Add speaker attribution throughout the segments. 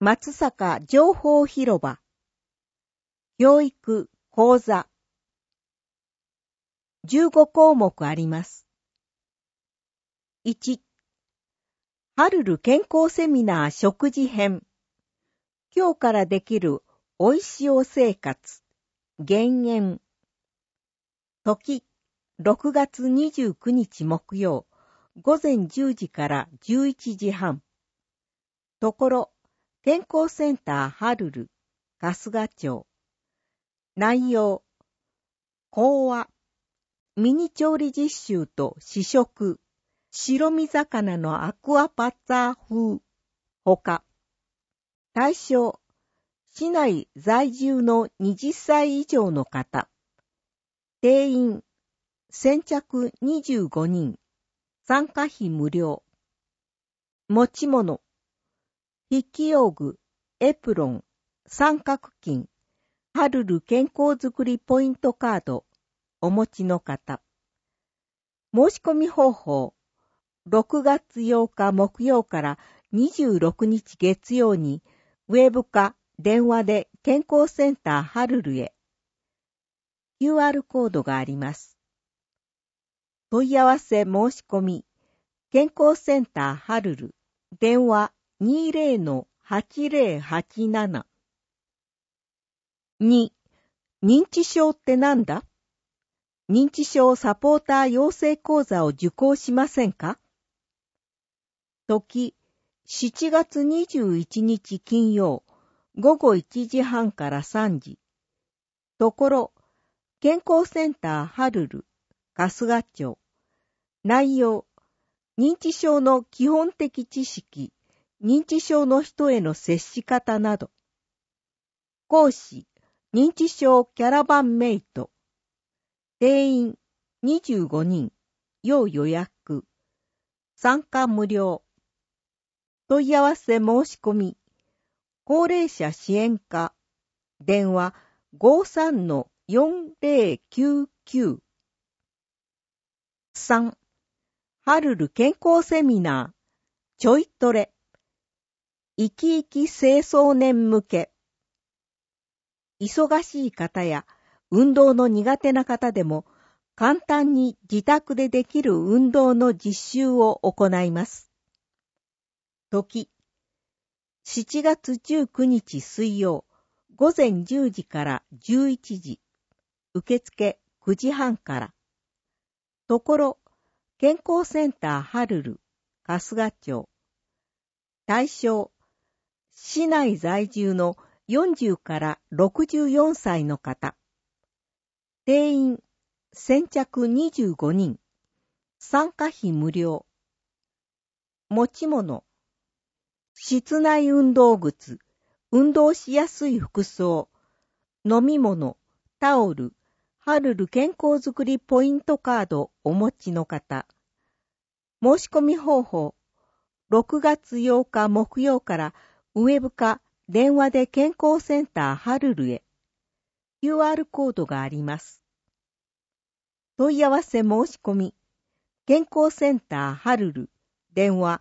Speaker 1: 松坂情報広場。教育講座。15項目あります。1、ハルル健康セミナー食事編。今日からできるおいしお生活。減塩。時、6月29日木曜、午前10時から11時半。ところ、健康センターハルル、春日町。内容、講話、ミニ調理実習と試食、白身魚のアクアパッツァ風、ほか。対象、市内在住の20歳以上の方。定員、先着25人。参加費無料。持ち物、筆記用具、エプロン、三角巾、ハルル健康づくりポイントカード、お持ちの方。申し込み方法、6月8日木曜から26日月曜に、ウェブか電話で健康センターハルルへ。QR コードがあります。問い合わせ申し込み、健康センターハルル、電話 20-8087。2、認知症ってなんだ？認知症サポーター養成講座を受講しませんか？時、7月21日金曜、午後1時半から3時。ところ、健康センターハルル、春日町。内容、認知症の基本的知識、認知症の人への接し方など。講師、認知症キャラバンメイト。定員、25人。要予約。参加無料。問い合わせ申し込み。高齢者支援課。電話 53-4099。3、ハルル健康セミナー。ちょいトレ。生き生き青壮年向け。忙しい方や運動の苦手な方でも簡単に自宅でできる運動の実習を行います。時、7月19日水曜、午前10時から11時。受付9時半から。ところ、健康センターハルル、春日町。対象、市内在住の40から64歳の方。定員、先着25人。参加費無料。持ち物。室内運動靴、運動しやすい服装。飲み物、タオル、ハルル健康づくりポイントカードお持ちの方。申し込み方法。6月8日木曜からウェブか電話で健康センターハルルへ。QR コードがあります。問い合わせ申し込み。健康センターハルル。電話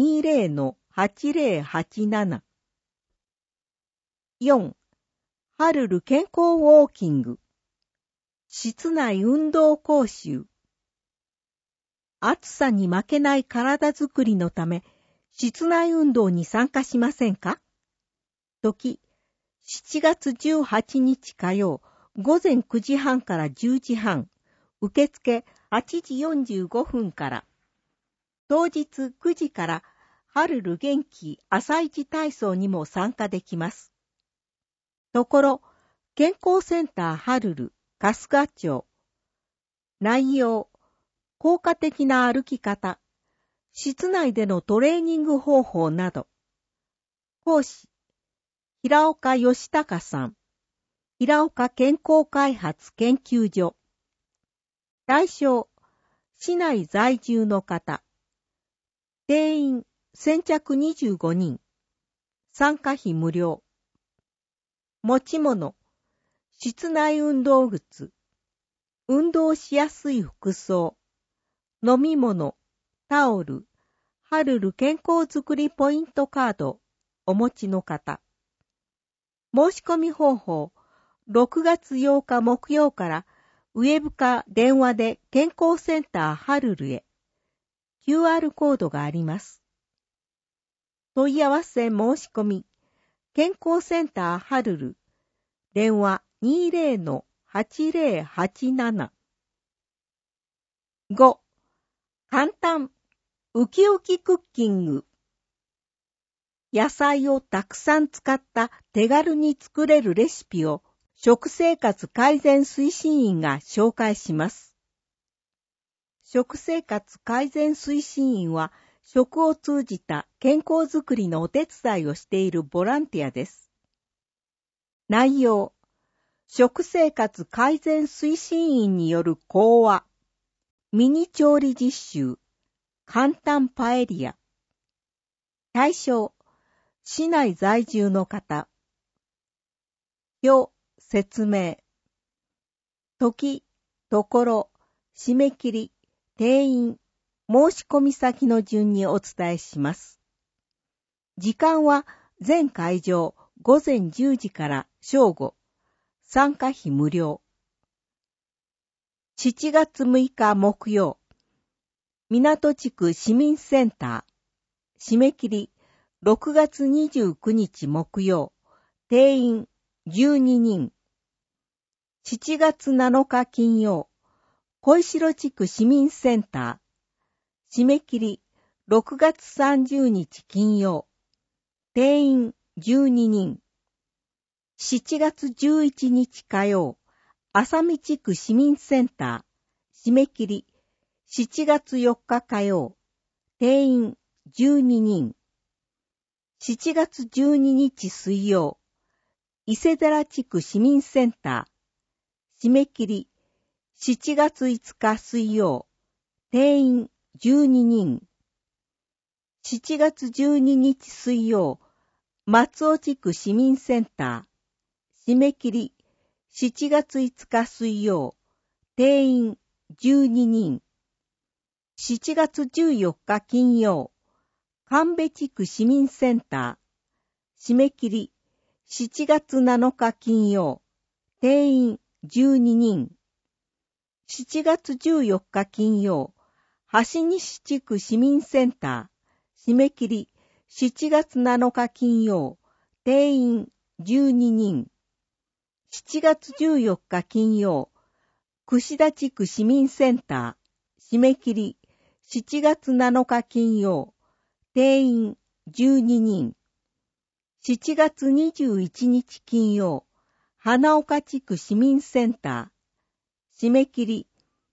Speaker 1: 20-8087。4、ハルル健康ウォーキング。室内運動講習。暑さに負けない体づくりのため、室内運動に参加しませんか？時、7月18日火曜、午前9時半から10時半。受付8時45分から。当日9時からハルル元気朝一体操にも参加できます。ところ、健康センターハルル、春日町。内容、効果的な歩き方、室内でのトレーニング方法など。講師、平岡義隆さん。平岡健康開発研究所。対象、市内在住の方。定員、先着25人。参加費無料。持ち物、室内運動靴。運動しやすい服装。飲み物、タオル、ハルル健康づくりポイントカードお持ちの方。申し込み方法、6月8日木曜からウェブか電話で健康センターハルルへ QR コードがあります。問い合わせ申し込み、健康センターハルル、電話 20-8087。5. 簡単、ウキウキクッキング。野菜をたくさん使った手軽に作れるレシピを食生活改善推進員が紹介します。食生活改善推進員は食を通じた健康づくりのお手伝いをしているボランティアです。内容、食生活改善推進員による講話、ミニ調理実習、簡単パエリア。対象、市内在住の方。表、説明。時、ところ、締め切り、定員、申し込み先の順にお伝えします。時間は全会場午前10時から正午。参加費無料。7月6日木曜。港地区市民センター。締め切り6月29日木曜。定員12人。7月7日金曜。小石地区市民センター。締め切り6月30日金曜。定員12人。7月11日火曜。浅見地区市民センター。締め切り7月4日火曜。定員12人。7月12日水曜。伊勢寺地区市民センター。締め切り7月5日水曜。定員12人。7月12日水曜。松尾地区市民センター。締め切り7月5日水曜。定員12人。7月14日金曜。神戸地区市民センター。締め切り7月7日金曜。定員12人。7月14日金曜。橋西地区市民センター。締め切り7月7日金曜。定員12人。7月14日金曜。串田地区市民センター。締め切り7月7日金曜。定員12人。7月21日金曜。花岡地区市民センター。締め切り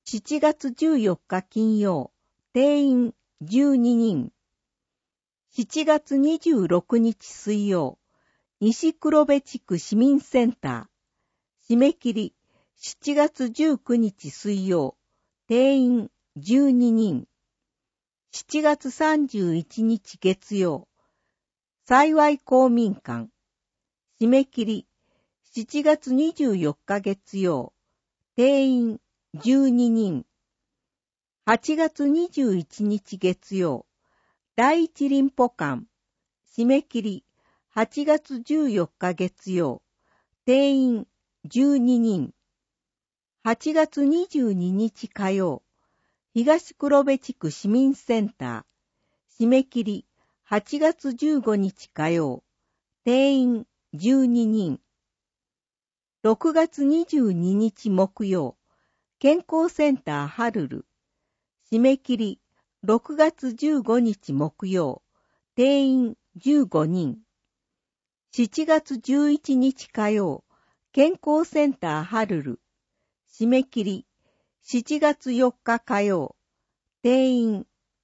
Speaker 1: 7月14日金曜。定員12人。7月26日水曜。西黒部地区市民センター。締め切り7月19日水曜。定員12人。7月31日月曜。幸公民館。締め切り7月24日月曜。定員12人。8月21日月曜。第一林保館。締め切り8月14日月曜。定員12人。8月22日火曜。東黒部地区市民センター。締め切り8月15日火曜。定員12人。6月22日木曜。健康センターハルル。締め切り6月15日木曜。定員15人。7月11日火曜。健康センターハルル。締め切り7月4日火曜。定員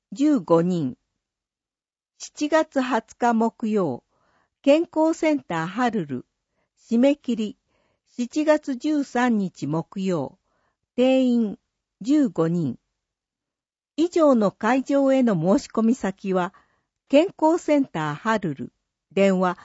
Speaker 1: 15人。7月20日木曜。健康センターハルル。締め切り7月13日木曜。定員15人。以上の会場への申し込み先は、健康センターハルル。電話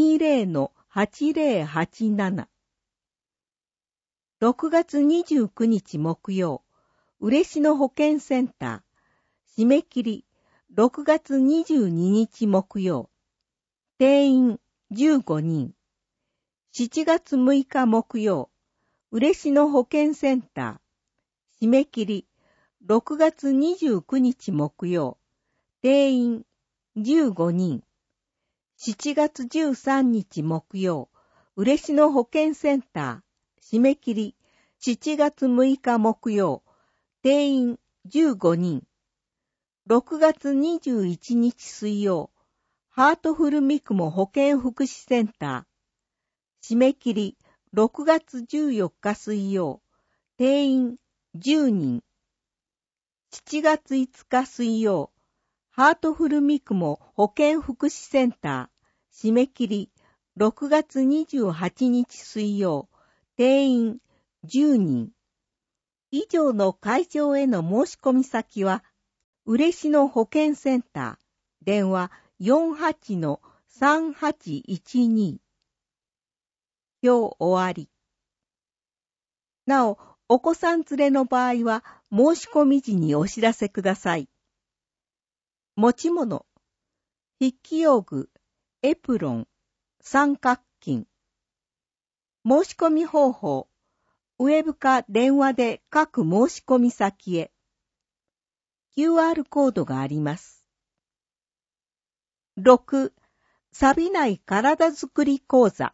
Speaker 1: 20-8087。6月29日木曜。嬉野保健センター。締め切り6月22日木曜。 定員15人。7月6日木曜、嬉野保健センター。締め切り、6月29日木曜、定員15人。7月13日木曜、嬉野保健センター。締め切り、7月6日木曜、定員15人。6月21日水曜、ハートフル三雲保健福祉センター。締め切り、6月14日水曜、定員10人。7月5日水曜、ハートフル三雲保健福祉センター。締め切り、6月28日水曜、定員10人。以上の会場への申し込み先は、嬉野保健センター、電話 48-3812。今日終わり。なお、お子さん連れの場合は、申し込み時にお知らせください。持ち物、筆記用具、エプロン、三角巾。申し込み方法、ウェブか電話で各申し込み先へ。QR コードがあります。6. 錆びない体づくり講座。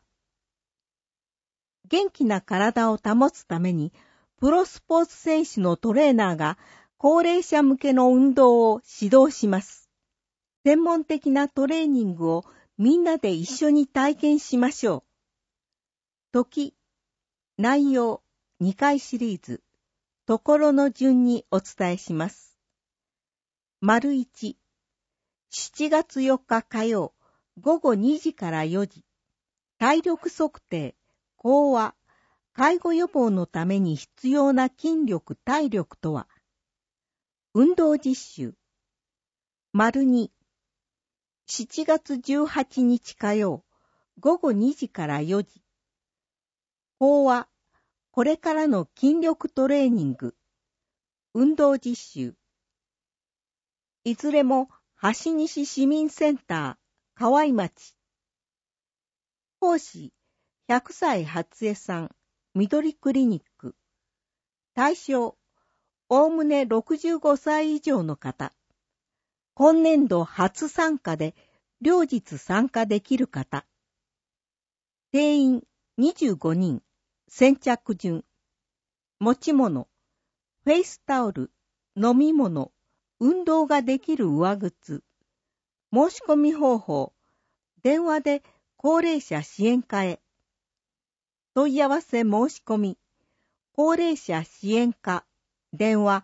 Speaker 1: 元気な体を保つために、プロスポーツ選手のトレーナーが高齢者向けの運動を指導します。専門的なトレーニングをみんなで一緒に体験しましょう。時、内容、2回シリーズ、ところの順にお伝えします。丸1、7月4日火曜、午後2時から4時、体力測定、講話、介護予防のために必要な筋力・体力とは、運動実習。丸2、7月18日火曜、午後2時から4時、講話、これからの筋力トレーニング、運動実習。いずれも橋西市民センター、河合町。講師、100歳初江さん、緑クリニック。対象、おおむね65歳以上の方。今年度初参加で、両日参加できる方。定員25人。先着順。持ち物、フェイスタオル、飲み物、運動ができる上靴。申し込み方法、電話で高齢者支援課へ。問い合わせ申し込み、高齢者支援課、電話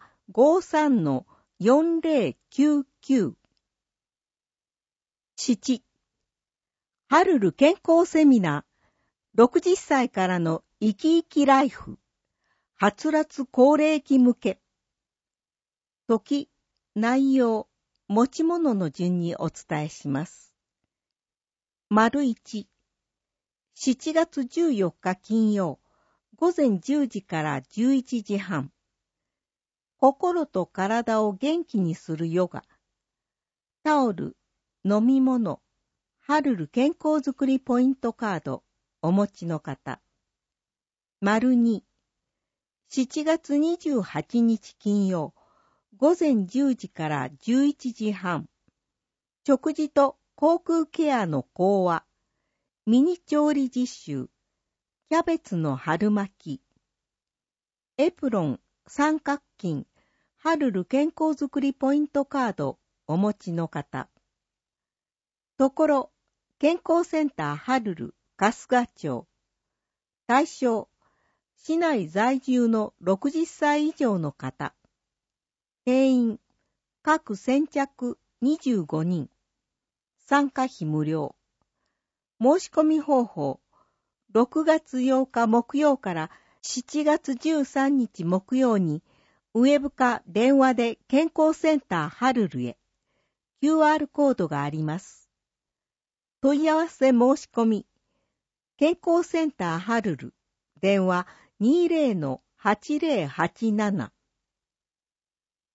Speaker 1: 53-4099。7. ハルル健康セミナー、60歳からの生き生きライフ、はつらつ高齢期向け。時、内容、持ち物の順にお伝えします。丸1、7月14日金曜、午前10時から11時半。心と体を元気にするヨガ。タオル、飲み物、ハルル健康づくりポイントカード、お持ちの方。丸2、7月28日金曜、午前10時から11時半。食事と口腔ケアの講話。ミニ調理実習。キャベツの春巻き。エプロン、三角巾、ハルル健康づくりポイントカード、お持ちの方。ところ、健康センターハルル、春日町。対象、市内在住の60歳以上の方。定員、各先着25人。参加費無料。申し込み方法、6月8日木曜から7月13日木曜に、ウェブか電話で健康センターハルルへ。QR コードがあります。問い合わせ申し込み、健康センターハルル、電話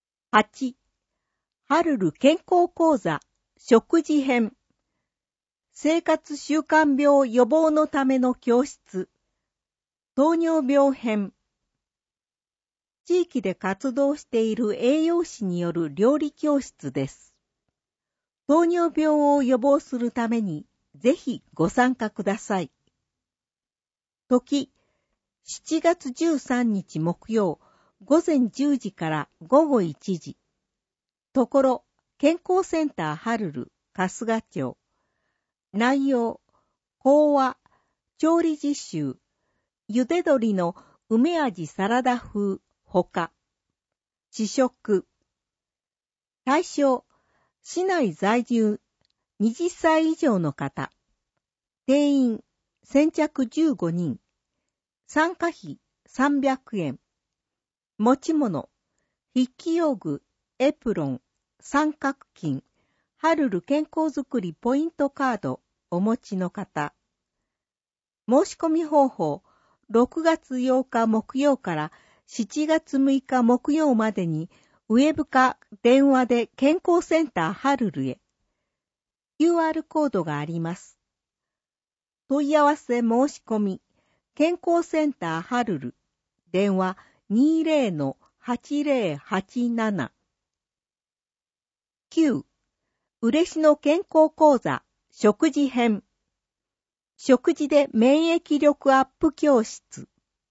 Speaker 1: 20-8087。8. ハルル健康講座食事編。 生活習慣病予防のための教室、糖尿病編。地域で活動している栄養士による料理教室です。糖尿病を予防するために、ぜひご参加ください。時、7月13日木曜、午前10時から午後1時。ところ、健康センターハルル、春日町。内容、講話、調理実習、茹で鶏の梅味サラダ風、ほか。試食。対象、市内在住20歳以上の方。定員、先着15人。参加費300円。持ち物、筆記用具、エプロン、三角巾、ハルル健康づくりポイントカードお持ちの方。申し込み方法、6月8日木曜から7月6日木曜までにウェブか電話で健康センターハルルへ。QR コードがあります。問い合わせ申し込み、健康センターハルル、電話 20-8087。9. 嬉野健康講座、食事編。食事で免疫力アップ教室。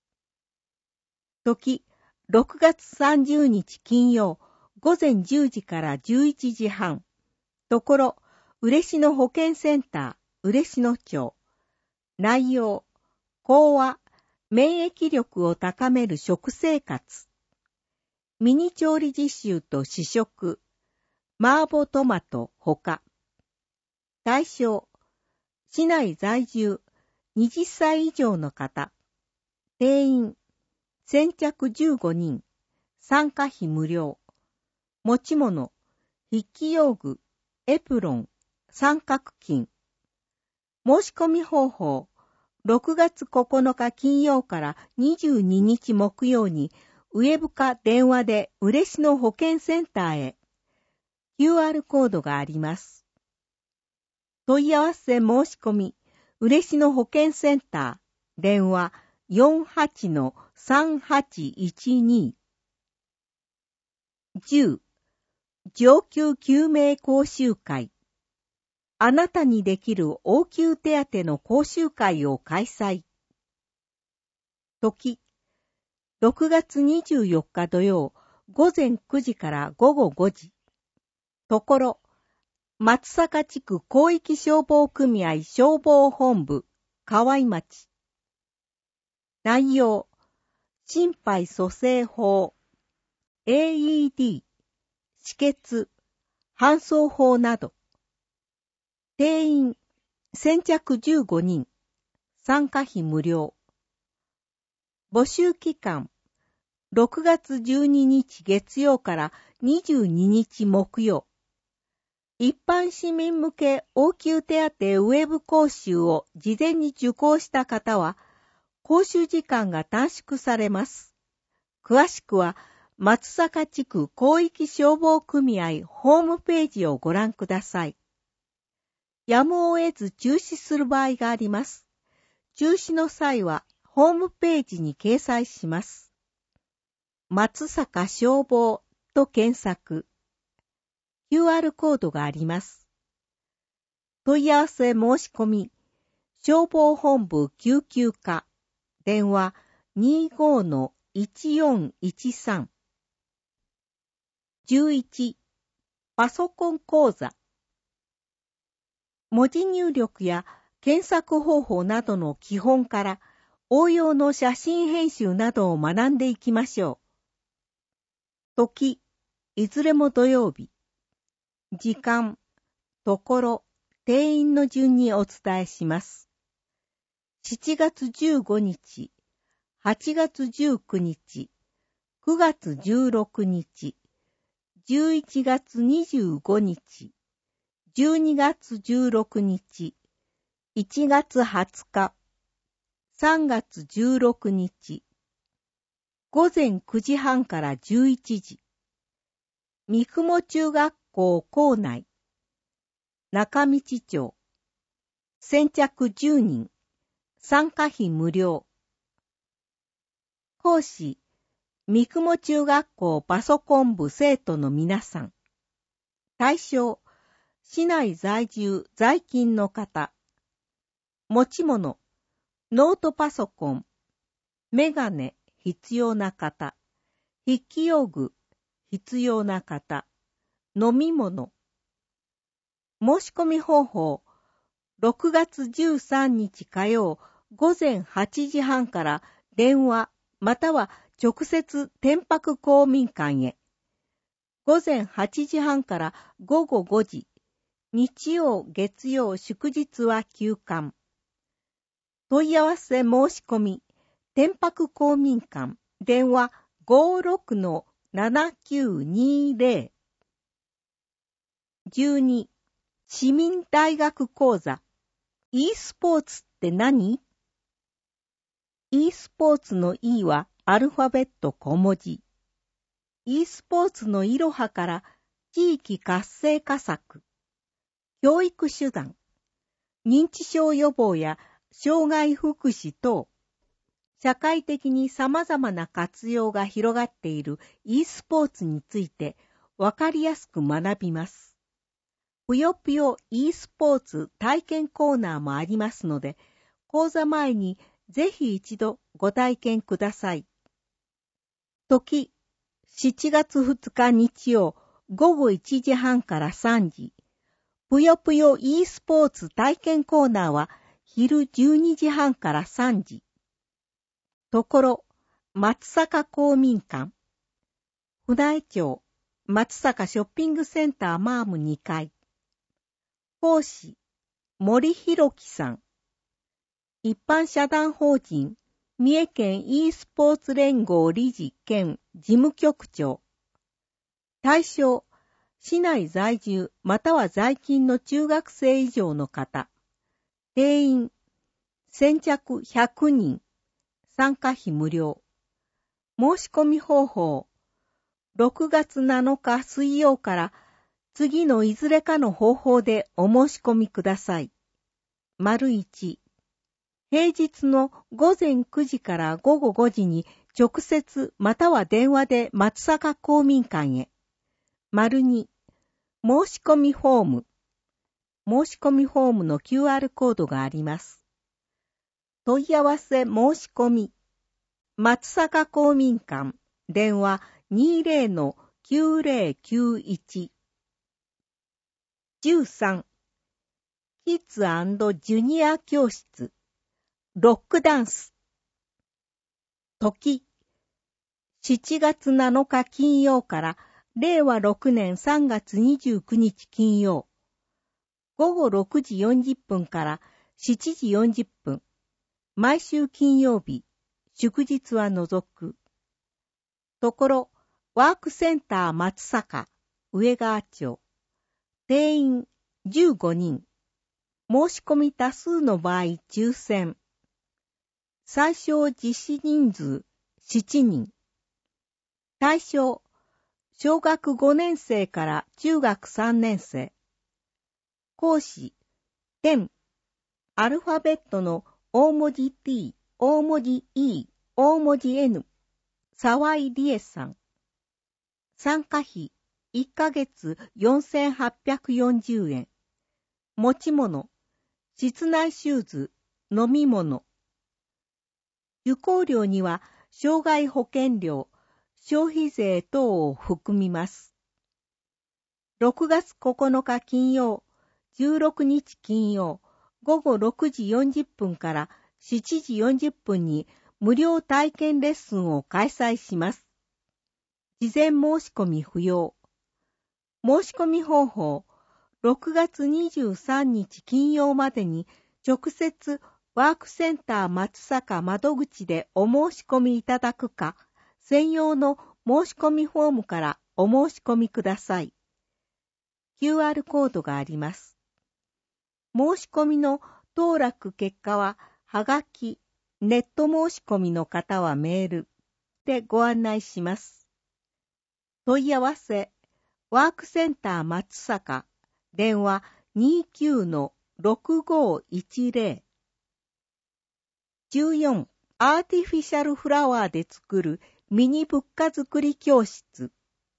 Speaker 1: 時、6月30日金曜、午前10時から11時半。ところ、嬉野保健センター、嬉野町。内容、講話、免疫力を高める食生活。ミニ調理実習と試食。麻婆トマトほか。対象、市内在住20歳以上の方。定員、先着15人。参加費無料。持ち物、筆記用具、エプロン、三角巾。申し込み方法、6月9日金曜から22日木曜にウェブか電話で嬉野保健センターへ。QR コードがあります。問い合わせ申し込み、嬉野保健センター、電話 48-3812。10. 上級救命講習会。あなたにできる応急手当の講習会を開催。時、6月24日土曜、午前9時から午後5時。ところ、松阪地区広域消防組合消防本部、河合町。内容、心肺蘇生法、AED、止血、搬送法など。定員、先着15人。参加費無料。募集期間、6月12日月曜から22日木曜。一般市民向け応急手当ウェブ講習を事前に受講した方は、講習時間が短縮されます。詳しくは、松阪地区広域消防組合ホームページをご覧ください。やむを得ず中止する場合があります。中止の際は、ホームページに掲載します。松阪消防と検索。QR コードがあります。問い合わせ申し込み、消防本部救急課、電話 25-1413。11. パソコン講座。文字入力や検索方法などの基本から応用の写真編集などを学んでいきましょう。時、いずれも土曜日。時間、ところ、定員の順にお伝えします。7月15日、8月19日、9月16日、11月25日、12月16日、1月20日、3月16日、午前9時半から11時、三雲中学校校内、中道町、 先着10人。参加費無料。講師、三雲中学校パソコン部生徒の皆さん。対象、市内在住在勤の方。持ち物、ノートパソコン、メガネ必要な方。筆記用具必要な方。飲み物。申し込み方法、6月13日火曜午前8時半から電話または直接天白公民館へ。午前8時半から午後5時。日曜、月曜、祝日は休館。問い合わせ申し込み、天白公民館、電話 56-7920。12、市民大学講座。e スポーツって何？ e スポーツの e はアルファベット小文字。e スポーツのいろはから地域活性化策。教育手段。認知症予防や障害福祉等。社会的に様々な活用が広がっている e スポーツについてわかりやすく学びます。ぷよぷよ e スポーツ体験コーナーもありますので、講座前にぜひ一度ご体験ください。時、7月2日日曜午後1時半から3時。ぷよぷよ e スポーツ体験コーナーは昼12時半から3時。ところ、松阪公民館。船江町、松阪ショッピングセンターマーム2階。講師、森弘樹さん。一般社団法人、三重県 e スポーツ連合理事兼事務局長。対象、市内在住または在勤の中学生以上の方。定員、先着100人。参加費無料。申し込み方法、6月7日水曜から次のいずれかの方法でお申し込みください。1、平日の午前9時から午後5時に直接または電話で松阪公民館へ。2、申し込みフォーム。申し込みフォームの QR コードがあります。問い合わせ申し込み。松阪公民館。電話 20-9091。13、キッズ&ジュニア教室。ロックダンス。時、7月7日金曜から令和6年3月29日金曜。午後6時40分から7時40分。毎週金曜日、祝日は除く。ところ、ワークセンター松阪、上川町。定員15人。申し込み多数の場合抽選。最小実施人数7人。対象、小学5年生から中学3年生。講師、点、アルファベットの大文字 T、大文字 E、大文字 N、沢井理恵さん。参加費、1ヶ月4840円。持ち物、室内シューズ、飲み物。受講料には障害保険料、消費税等を含みます。6月9日金曜、16日金曜、午後6時40分から7時40分に無料体験レッスンを開催します。事前申し込み不要。申し込み方法、6月23日金曜までに直接ワークセンター松阪窓口でお申し込みいただくか、専用の申し込みフォームからお申し込みください。QR コードがあります。申し込みの当落結果は、はがき、ネット申し込みの方はメールでご案内します。問い合わせ、ワークセンター松阪、電話 14。アーティフィシャルフラワーで作るミニ仏花作り教室。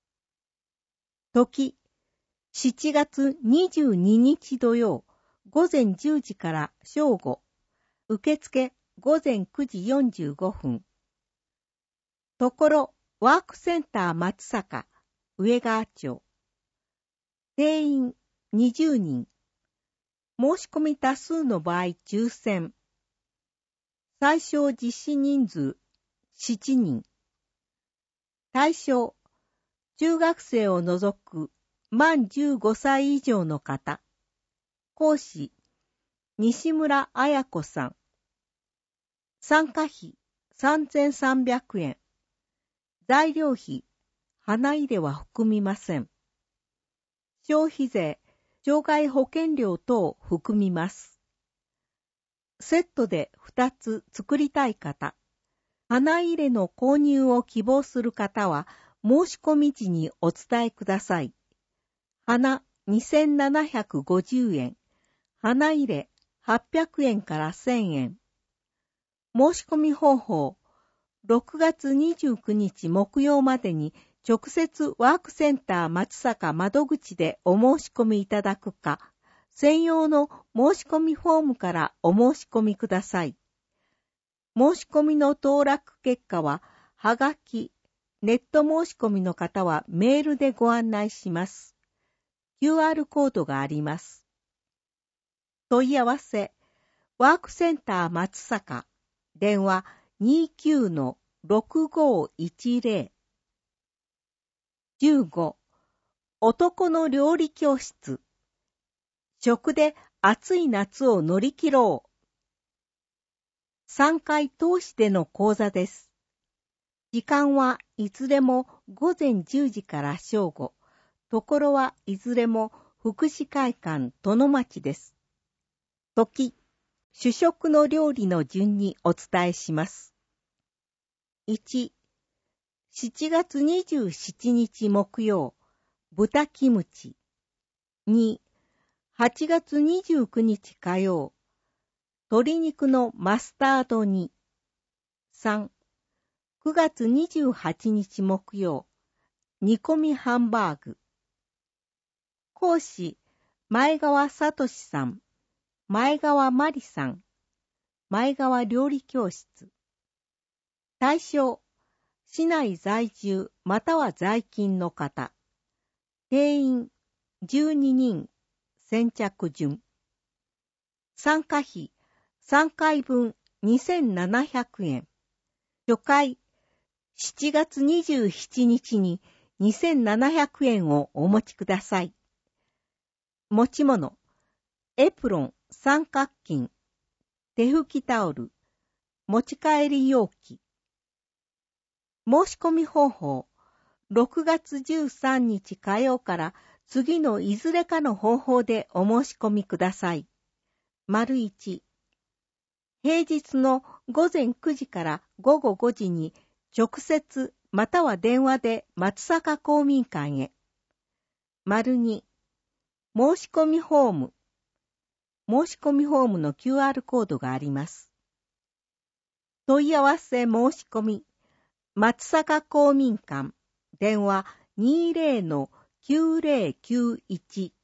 Speaker 1: 時、7月22日土曜、午前10時から正午。受付午前9時45分。ところ、ワークセンター松坂、上川町。定員20人。申し込み多数の場合抽選。最小実施人数7人。対象、中学生を除く満15歳以上の方。講師、西村彩子さん。参加費3300円。材料費、花入れは含みません。消費税、障害保険料等含みます。セットで2つ作りたい方、花入れの購入を希望する方は申し込み時にお伝えください。花2750円、花入れ800円から1000円。申し込み方法、6月29日木曜までに直接ワークセンター松坂窓口でお申し込みいただくか、専用の申し込みフォームからお申し込みください。申し込みの当落結果は、はがき、ネット申し込みの方はメールでご案内します。QR コードがあります。問い合わせ、ワークセンター松坂、電話 29-6510。15、男の料理教室。食で暑い夏を乗り切ろう。3回通しでの講座です。時間はいずれも午前10時から正午。ところはいずれも福祉会館殿町です。時、主食の料理の順にお伝えします。1、7月27日木曜、豚キムチ。2、8月29日火曜、鶏肉のマスタード煮。3、9月28日木曜、煮込みハンバーグ。講師、前川聡さん、前川真理さん、前川料理教室。対象、市内在住または在勤の方。定員、12人。先着順。参加費、3回分2700円。初回、7月27日に2700円をお持ちください。持ち物、エプロン、三角巾、手拭きタオル、持ち帰り容器。申し込み方法、6月13日火曜から次のいずれかの方法でお申し込みください。1、平日の午前9時から午後5時に直接または電話で松坂公民館へ。2、申し込みフォーム。申し込みフォームの QR コードがあります。問い合わせ申し込み。松坂公民館。電話 20-9091